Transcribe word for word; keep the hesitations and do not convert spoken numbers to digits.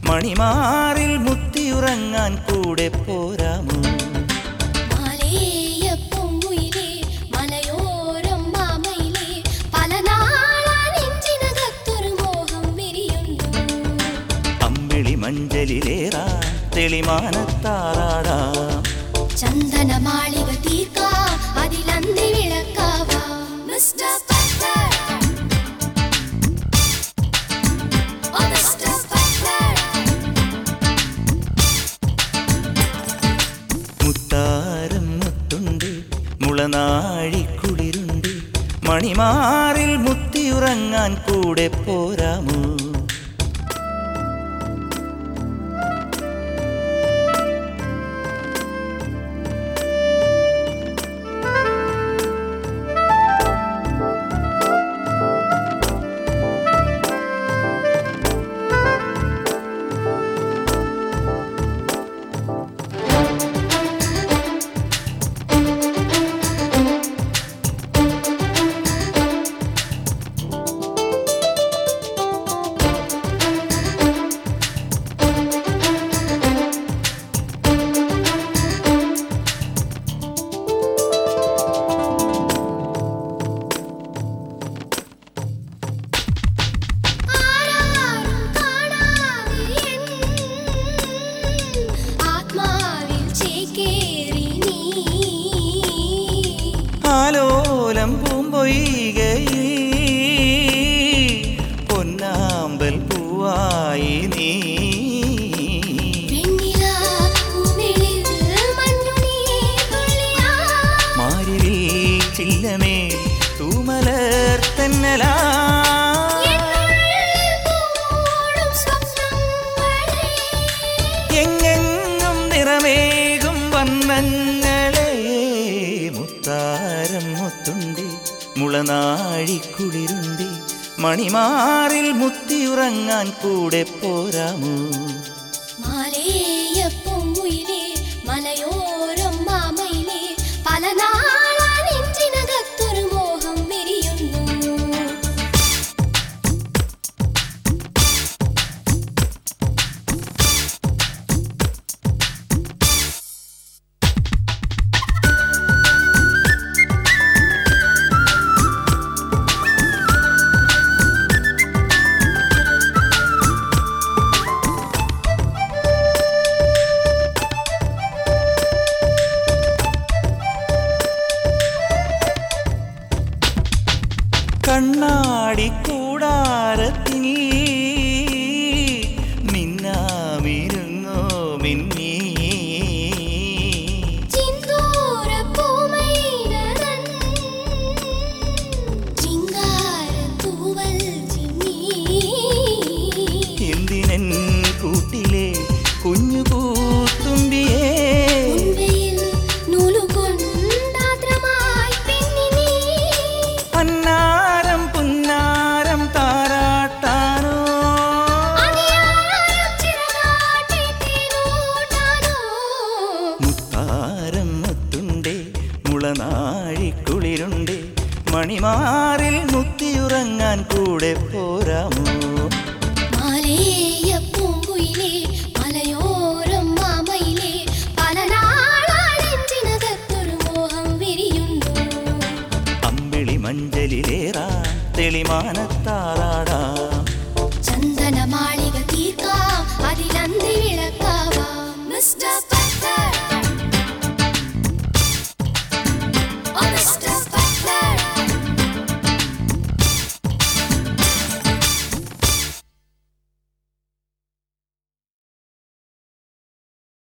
മണിമാറിൽ മുത്തിയുറങ്ങാൻ കൂടെ പോരാമോ? അമ്പിളി മഞ്ചലിലേറാ തെളിമാനത്താറാടാം. ചന്ദനമാളിക തീർക്കാം അതിലന്തി വിളക്കാവാം. മിസ്റ്റർ ബട്ട്ലർ, ഓ മിസ്റ്റർ ബട്ട്ലർ. മുത്താരം മുത്തുണ്ട് മുളനാഴിക്കുളിരുണ്ട്, മണിമാറിൽ മുത്തിയുറങ്ങാൻ കൂടെ പോരാമോ? ആലോലം പൂമ്പൊയ്കയിൽ പൊന്നാമ്പൽ പൂവായി നീ. മാരിവിൽ ചില്ലമേ തൂമലർ തെന്നലാ. എങ്ങെങ്ങും നിറമേകും വന്നങ്ങളെ. മുത്താരം മുത്തുണ്ടി മുളനാഴിക്കുളിരുണ്ടി, മണിമാറിൽ മുത്തിയുറങ്ങാൻ കൂടെ പോരാമോ? മാലേയപ്പൊങ്കുയിലേ മലയോരം മാമയിലേ പല നാളാ നെഞ്ചിനകത്തൊരു മോഹം വിരിയുന്നു. കണ്ണാടി കൂടാരത്തിൽ മിന്നാമിരുങ്ങോ മിന്നി. എന്തിനൻ കൂട്ടിലെ കുഞ്ഞു പൂത്തുമ്പിയേ. അന്നാരം പുന്നാരം താരാട്ടാനോ. മുത്താരം മുത്തുണ്ടേ മുളനാഴിക്കുളിരുണ്ടേ, മണിമാറിൽ മുത്തിയുറങ്ങാൻ കൂടെ പോരാമോ? മാലേയപ്പൊങ്കുയിലേ മലയോരം മാമയിലേ പല നാളാ നെഞ്ചിനകത്തൊരു മോഹം വിരിയുന്നു. അമ്പിളി മഞ്ചലിലേറാ തെളിമാനത്താറാടാം. ചന്ദനമാളിക തീർക്കാം അതിലന്തി വിളക്കാവാം. മിസ്റ്റർ